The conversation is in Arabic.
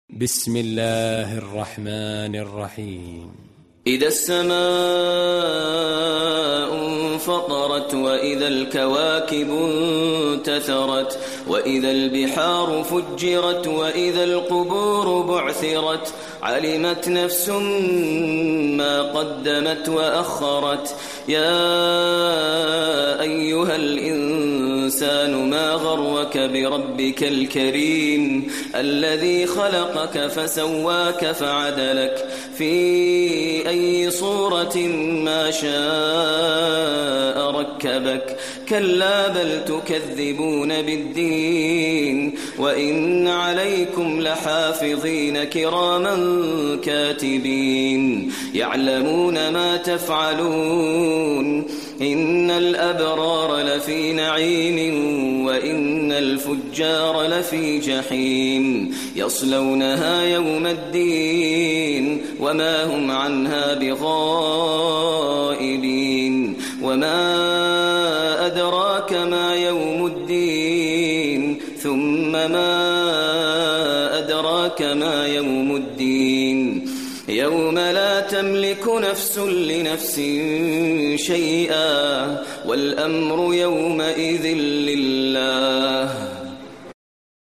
بسم الله الرحمن الرحيم. إذا السماء انفطرت وإذا الكواكب انتثرت وإذا البحار فجرت وإذا القبور بعثرت علمت نفس ما قدمت وأخرت. يا أيها الإنسان ما غرك بربك الكريم الذي خلقك فسواك فعدلك في أي صورة ما شاء ركبك. كلا بل تكذبون بالدين وإن عليكم لحافظين كراما كاتبين يعلمون ما تفعلون. إن الأبرار لفي نعيم وإن الفجار لفي جحيم يصلونها يوم الدين وما هم عنها بغائبين. وما أدراك ما يوم الدين ثم ما أدراك ما يوم الدين يوم لا تملك نفس لنفس شيئا والأمر يومئذ لله.